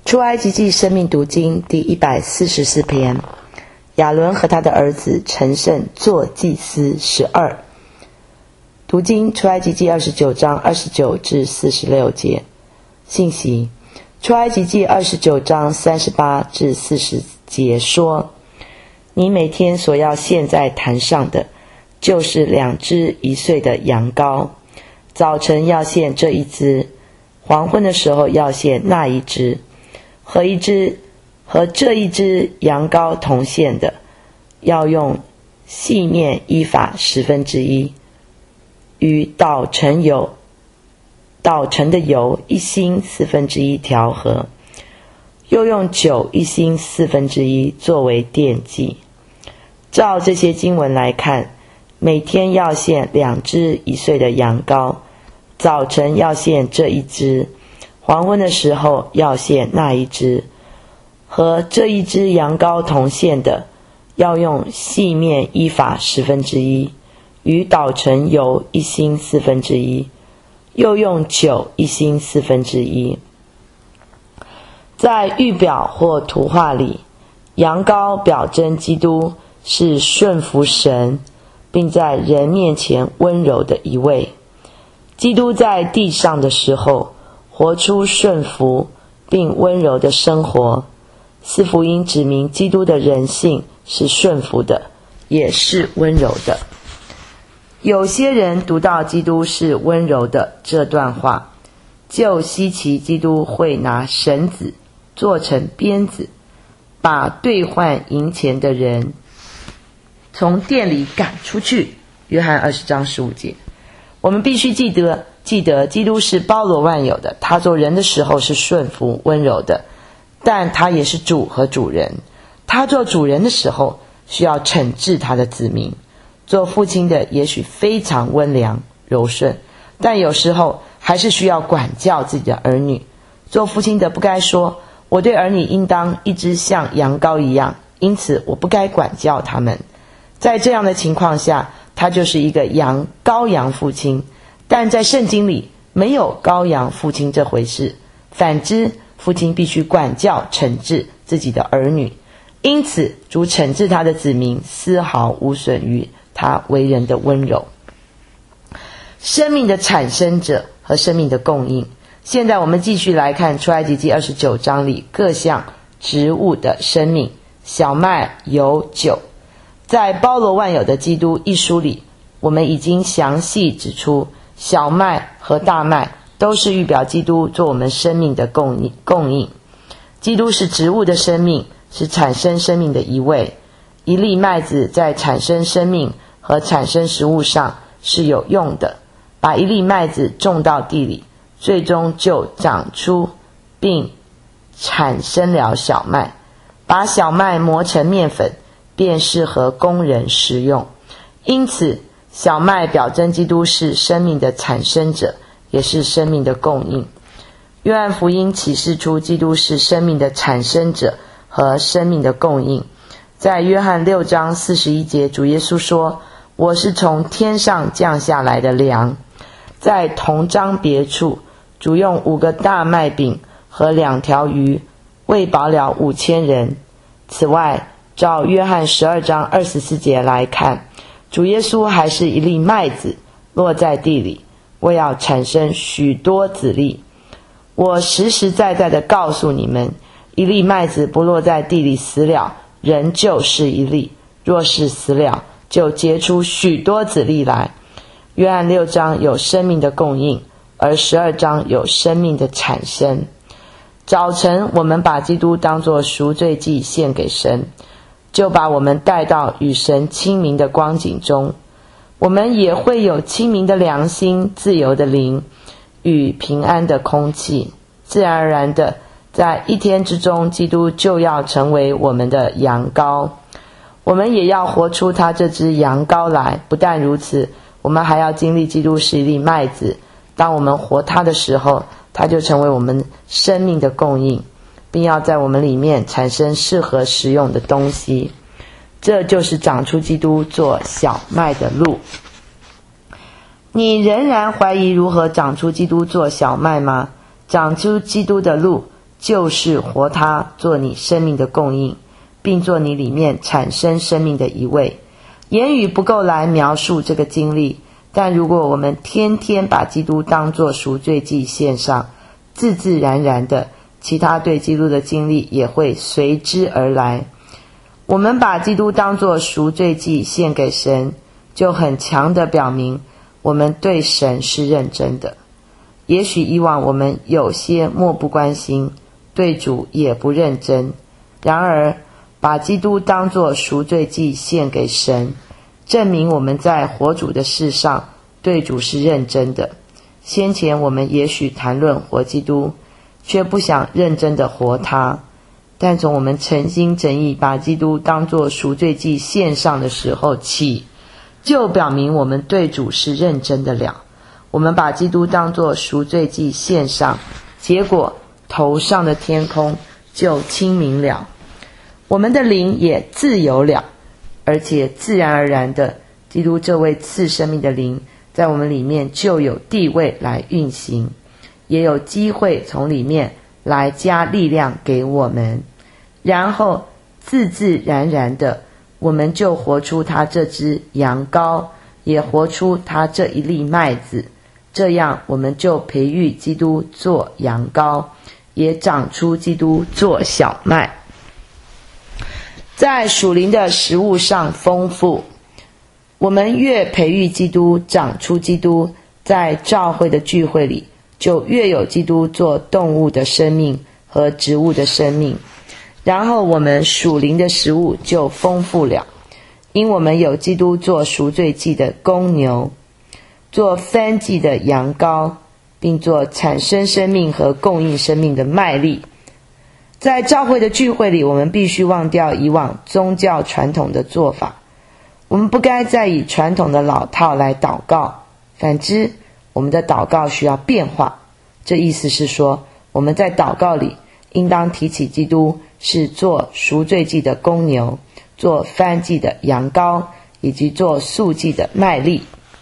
出埃及记生命读经第144篇，亚伦和他的儿子成圣做祭司12。读经出埃及记29章29至46节。信息出埃及记29章38至40节说，你每天所要献在坛上的，就是2只1岁的羊羔，早晨要献这一只，黄昏的时候要献那一只，和这一只羊羔同献的，要用细面依法1/10，与捣成的油1星1/4调和，又用酒1星1/4作为奠祭。照这些经文来看，每天要献2只1岁的羊羔，早晨要献这一只，黄昏的时候要献那一只，和这一只羊羔同献的，要用细面依法1/10，与捣成油1星1/4，又用酒1星1/4。在预表或图画里，羊羔表征基督是顺服神，并在人面前温柔的一位。基督在地上的时候，活出顺服并温柔的生活。四福音指明基督的人性是顺服的，也是温柔的。有些人读到基督是温柔的这段话，就稀奇基督会拿绳子做成鞭子，把兑换银钱的人从店里赶出去。约翰20章15节。我们必须记得基督是包罗万有的，他做人的时候是顺服温柔的，但他也是主和主人。他做主人的时候需要惩治他的子民，做父亲的也许非常温良柔顺，但有时候还是需要管教自己的儿女。做父亲的不该说，我对儿女应当一只像羊羔一样，因此我不该管教他们。在这样的情况下，他就是一个羔羊父亲。但在圣经里没有羔羊父亲这回事，反之，父亲必须管教惩治自己的儿女。因此主惩治他的子民，丝毫无损于他为人的温柔。生命的产生者和生命的供应。现在我们继续来看出埃及记29章里各项植物的生命，小麦、油、酒。在包罗万有的基督一书里，我们已经详细指出，小麦和大麦都是预表基督做我们生命的供应。基督是植物的生命，是产生生命的一位。一粒麦子在产生生命和产生食物上是有用的。把一粒麦子种到地里，最终就长出并产生了小麦。把小麦磨成面粉，便适合工人食用。因此小麦表征基督是生命的产生者，也是生命的供应。约翰福音启示出基督是生命的产生者和生命的供应。在约翰6章41节，主耶稣说，我是从天上降下来的粮。在同章别处，主用5个大麦饼和2条鱼喂饱了5000人。此外，照约翰12章24节来看，主耶稣还是一粒麦子落在地里，为要产生许多子粒。我实实在在地告诉你们，一粒麦子不落在地里死了，仍旧是一粒；若是死了，就结出许多子粒来。约翰6章有生命的供应，而12章有生命的产生。早晨我们把基督当作赎罪祭献给神，就把我们带到与神亲民的光景中。我们也会有清明的良心、自由的灵与平安的空气。自然而然的，在一天之中，基督就要成为我们的羊羔。我们也要活出他这只羊羔来。不但如此，我们还要经历基督是一粒麦子。当我们活他的时候，他就成为我们生命的供应，并要在我们里面产生适合食用的东西。这就是长出基督做小麦的路。你仍然怀疑如何长出基督做小麦吗？长出基督的路就是活它，做你生命的供应，并做你里面产生生命的一位。言语不够来描述这个经历，但如果我们天天把基督当作赎罪祭献上，自自然然的，其他对基督的经历也会随之而来。我们把基督当作赎罪祭献给神，就很强地表明我们对神是认真的。也许以往我们有些漠不关心，对主也不认真，然而把基督当作赎罪祭献给神，证明我们在活主的事上对主是认真的。先前我们也许谈论活基督，却不想认真的活他，但从我们诚心诚意把基督当作赎罪祭献上的时候起，就表明我们对主是认真的了。我们把基督当作赎罪祭献上，结果头上的天空就清明了，我们的灵也自由了，而且自然而然的，基督这位赐生命的灵在我们里面就有地位来运行，也有机会从里面来加力量给我们，然后自自然然的，我们就活出他这只羊羔，也活出他这一粒麦子，这样我们就培育基督做羊羔，也长出基督做小麦，在属灵的食物上丰富。我们越培育基督，长出基督，在教会的聚会里就越有基督做动物的生命和植物的生命，然后我们属灵的食物就丰富了，因我们有基督做赎罪祭的公牛，做燔祭的羊羔，并做产生生命和供应生命的麦粒。在教会的聚会里，我们必须忘掉以往宗教传统的做法，我们不该再以传统的老套来祷告，反之，我们的祷告需要变化。这意思是说，我们在祷告里应当提起基督是做赎罪祭的公牛，做燔祭的羊羔，以及做素祭的麦粒。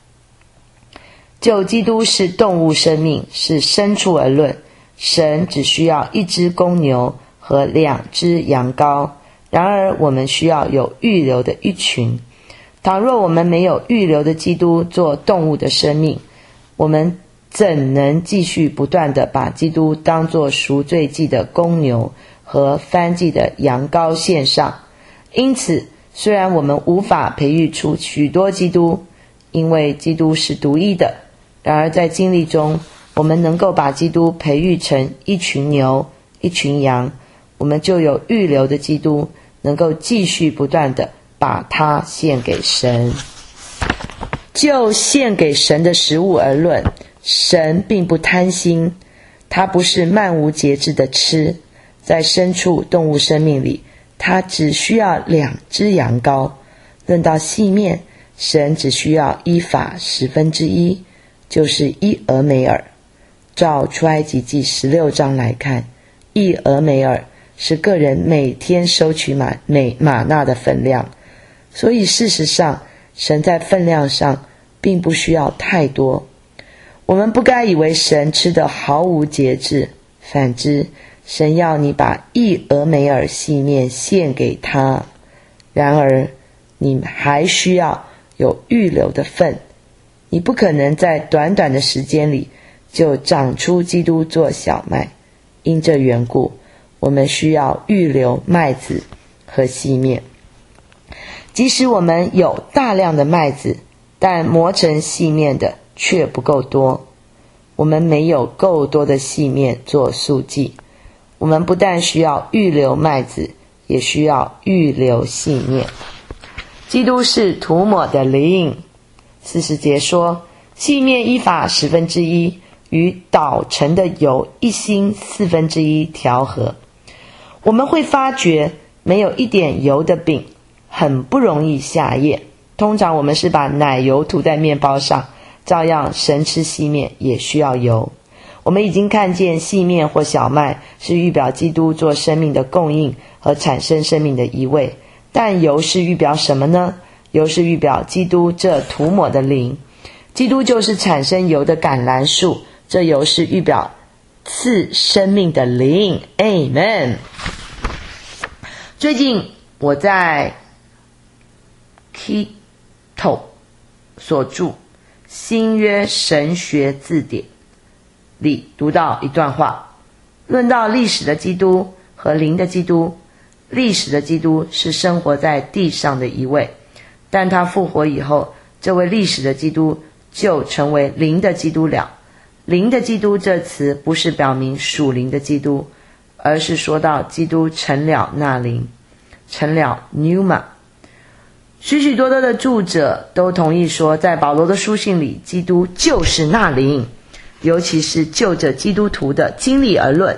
就基督是动物生命，是牲畜而论，神只需要一只公牛和两只羊羔，然而我们需要有预留的一群。倘若我们没有预留的基督做动物的生命，我们怎能继续不断地把基督当作赎罪祭的公牛和燔祭的羊羔献上？因此，虽然我们无法培育出许多基督，因为基督是独一的，然而在经历中，我们能够把基督培育成一群牛、一群羊，我们就有预留的基督，能够继续不断地把它献给神。就献给神的食物而论，神并不贪心，他不是漫无节制的吃。在牲畜动物生命里，他只需要两只羊羔。论到细面，神只需要依法1/10，就是1俄梅尔。照出埃及记16章来看，1俄梅尔是个人每天收取玛纳的分量，所以事实上神在分量上并不需要太多。我们不该以为神吃得毫无节制，反之，神要你把1俄梅尔细面献给他，然而你还需要有预留的份。你不可能在短短的时间里就长出基督做小麦，因这缘故，我们需要预留麦子和细面。即使我们有大量的麦子，但磨成细面的却不够多。我们没有够多的细面做素祭。我们不但需要预留麦子，也需要预留细面。基督是涂抹的灵。40节说，细面依法1/10，与捣成的油一心1/4调和。我们会发觉，没有一点油的饼很不容易下咽。通常我们是把奶油涂在面包上，照样神吃细面也需要油。我们已经看见细面或小麦是预表基督做生命的供应和产生生命的一位，但油是预表什么呢？油是预表基督这涂抹的灵。基督就是产生油的橄榄树，这油是预表赐生命的灵。 Amen。 最近我在 Kito 所著新约神学字典里读到一段话，论到历史的基督和灵的基督。历史的基督是生活在地上的一位，但他复活以后，这位历史的基督就成为灵的基督了。灵的基督这词不是表明属灵的基督，而是说到基督成了那灵，成了 pneuma。 许许多多的著者都同意说，在保罗的书信里，基督就是那灵，尤其是就着基督徒的经历而论。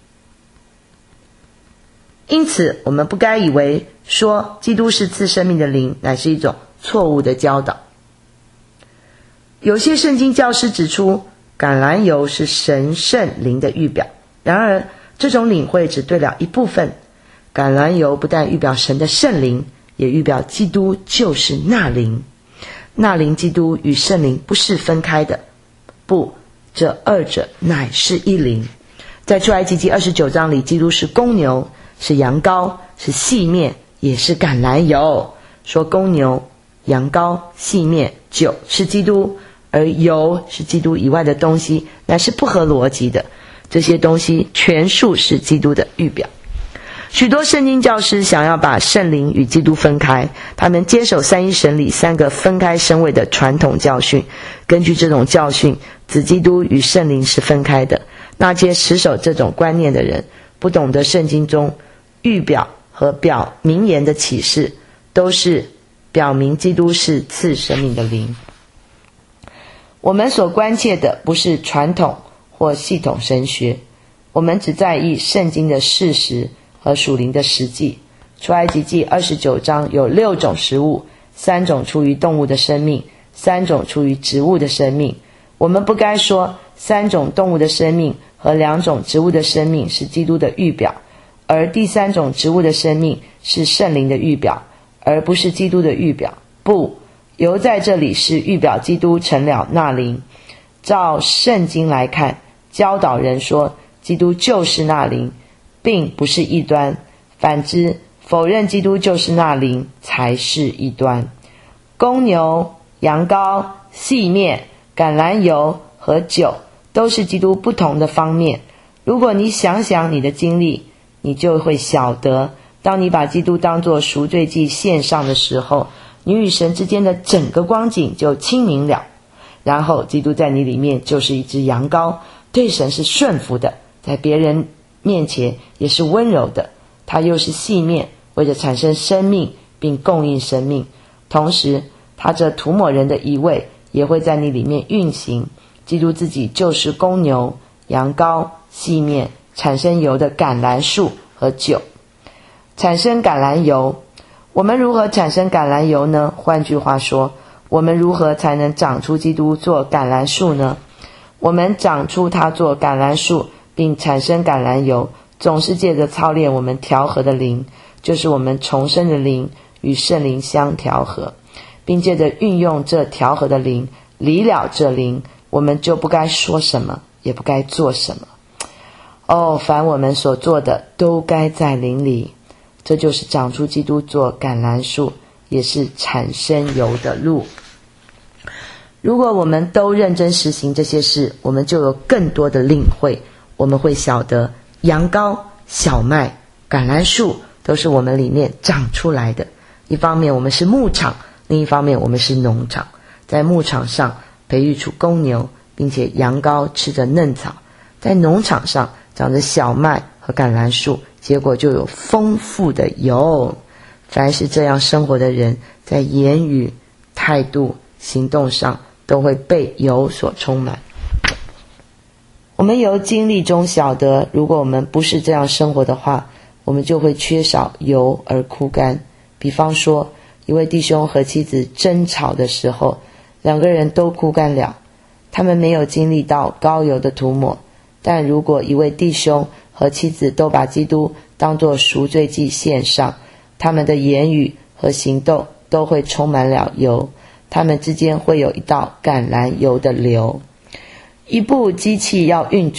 因此我们不该以为说基督是赐生命的灵乃是一种错误的教导。有些圣经教师指出，橄榄油是神圣灵的预表，然而这种领会只对了一部分。橄榄油不但预表神的圣灵，也预表基督就是那灵。那灵基督与圣灵不是分开的，不，这二者乃是一灵。在出埃及记29章里，基督是公牛，是羊羔，是细面，也是橄榄油。说公牛、羊羔、细面、酒是基督，而油是基督以外的东西，乃是不合逻辑的。这些东西全数是基督的预表。许多圣经教师想要把圣灵与基督分开，他们坚守三一神里三个分开身位的传统教训。根据这种教训，子基督与圣灵是分开的。那些持守这种观念的人，不懂得圣经中预表和表明言的启示，都是表明基督是赐生命的灵。我们所关切的不是传统或系统神学，我们只在意圣经的事实和属灵的实际。出埃及记29章有6种食物，3种出于动物的生命，3种出于植物的生命。我们不该说3种动物的生命和2种植物的生命是基督的预表，而第3种植物的生命是圣灵的预表，而不是基督的预表。不，油在这里是预表基督成了那灵。照圣经来看，教导人说基督就是那灵，并不是异端，反之，否认基督就是那灵才是异端。公牛、羊羔、细面、橄榄油和酒都是基督不同的方面。如果你想想你的经历，你就会晓得，当你把基督当作赎罪祭献上的时候，你与神之间的整个光景就清明了。然后基督在你里面就是一只羊羔，对神是顺服的，在别人面前也是温柔的。他又是细面，为了产生生命并供应生命，同时他这涂抹人的一位也会在你里面运行。基督自己就是公牛、羊羔、细面，产生油的橄榄树和酒。产生橄榄油，我们如何产生橄榄油呢？换句话说，我们如何才能长出基督做橄榄树呢？我们长出它做橄榄树并产生橄榄油，总是借着操练我们调和的灵，就是我们重生的灵与圣灵相调和，并借着运用这调和的灵，离了这灵，我们就不该说什么，也不该做什么。凡我们所做的都该在灵里。这就是长出基督做橄榄树，也是产生油的路。如果我们都认真实行这些事，我们就有更多的领会。我们会晓得羊羔、小麦、橄榄树都是我们里面长出来的。一方面我们是牧场，另一方面我们是农场。在牧场上培育出公牛，并且羊羔吃着嫩草；在农场上长着小麦和橄榄树，结果就有丰富的油。凡是这样生活的人，在言语、态度、行动上都会被油所充满。我们由经历中晓得，如果我们不是这样生活的话，我们就会缺少油而枯干。比方说，一位弟兄和妻子争吵的时候，两个人都枯干了，他们没有经历到膏油的涂抹。但如果一位弟兄和妻子都把基督当作赎罪祭献上，他们的言语和行动都会充满了油，他们之间会有一道橄榄油的流。一部机器要运转，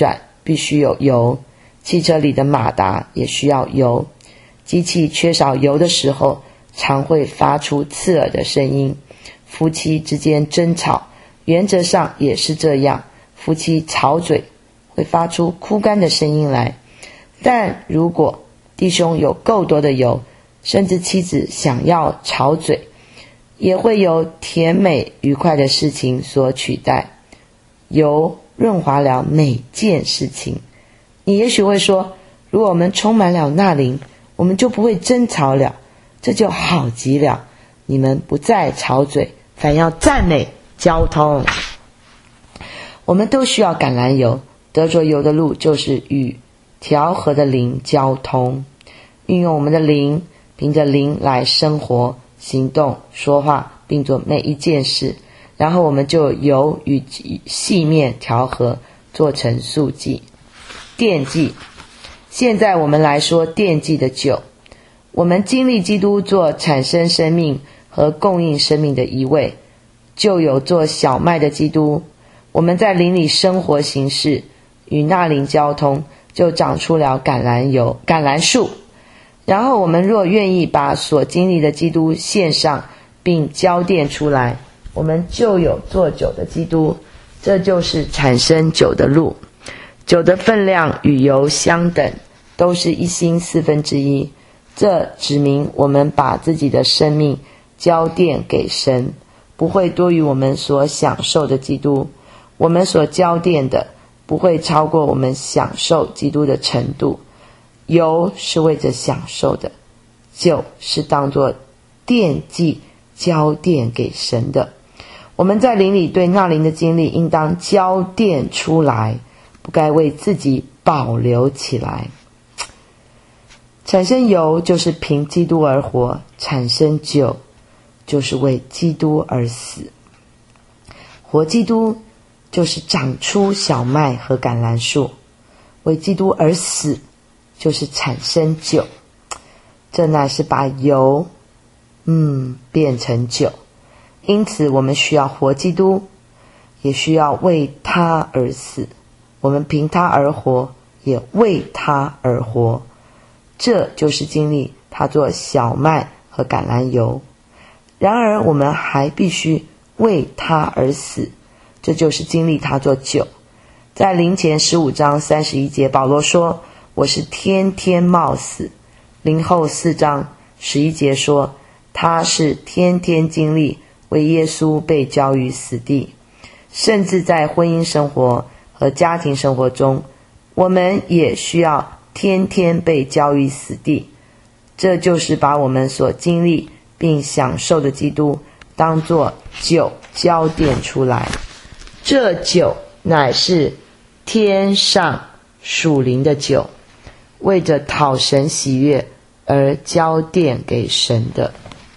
必须有油，汽车里的马达也需要油。机器缺少油的时候，常会发出刺耳的声音。夫妻之间争吵，原则上也是这样，夫妻吵嘴会发出枯干的声音来。但如果弟兄有够多的油，甚至妻子想要吵嘴，也会由甜美愉快的事情所取代。油润滑了每件事情。你也许会说，如果我们充满了钠灵，我们就不会争吵了，这就好极了。你们不再吵嘴，反要赞美交通。我们都需要橄榄油，得着油的路就是与调和的灵交通，运用我们的灵，凭着灵来生活、行动、说话，并做每一件事，然后我们就油与细面调和，做成素剂、奠祭。现在我们来说奠祭的酒。我们经历基督做产生生命和供应生命的一位，就有做小麦的基督。我们在灵里生活行事，与那灵交通，就长出了橄榄树。然后我们若愿意把所经历的基督献上并交奠出来，我们就有做酒的基督。这就是产生酒的路。酒的分量与油相等，都是1星1/4。这指明我们把自己的生命交奠给神，不会多于我们所享受的基督。我们所交奠的不会超过我们享受基督的程度。油是为着享受的，酒是当作奠祭交奠给神的。我们在灵里对那灵的经历应当交奠出来，不该为自己保留起来。产生油就是凭基督而活，产生酒就是为基督而死。活基督就是长出小麦和橄榄树，为基督而死就是产生酒，这乃是把油变成酒。因此我们需要活基督，也需要为他而死。我们凭他而活，也为他而活。这就是经历他做小麦和橄榄油。然而我们还必须为他而死，这就是经历他做酒。在林前15章31节，保罗说，我是天天冒死。林后4章11节说，他是天天经历为耶稣被交于死地。甚至在婚姻生活和家庭生活中，我们也需要天天被交于死地。这就是把我们所经历并享受的基督当作酒交奠出来。这酒乃是天上属灵的酒，为着讨神喜悦而交奠给神的。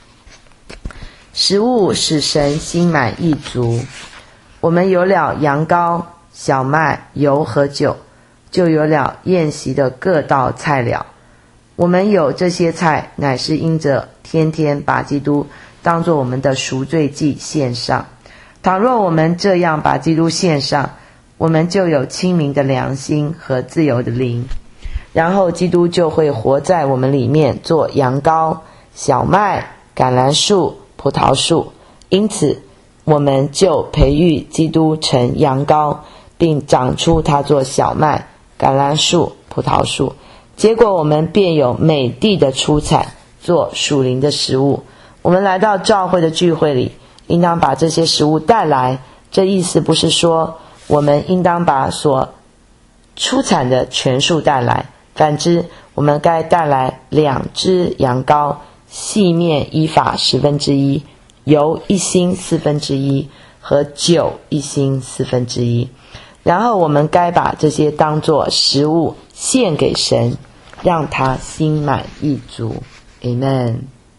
食物使神心满意足。我们有了羊羔、小麦、油和酒，就有了宴席的各道菜肴。我们有这些菜，乃是因着天天把基督当作我们的赎罪祭献上。倘若我们这样把基督献上，我们就有清明的良心和自由的灵，然后基督就会活在我们里面，做羊羔、小麦、橄榄树、葡萄树。因此我们就培育基督成羊羔，并长出他做小麦、橄榄树、葡萄树。结果我们便有美地的出产，做属灵的食物。我们来到教会的聚会里，应当把这些食物带来。这意思不是说我们应当把所出产的全数带来，反之，我们该带来2只羊羔，细面1法1/10，油1星1/4，和酒1星1/4。然后我们该把这些当作食物献给神，让他心满意足。 Amen。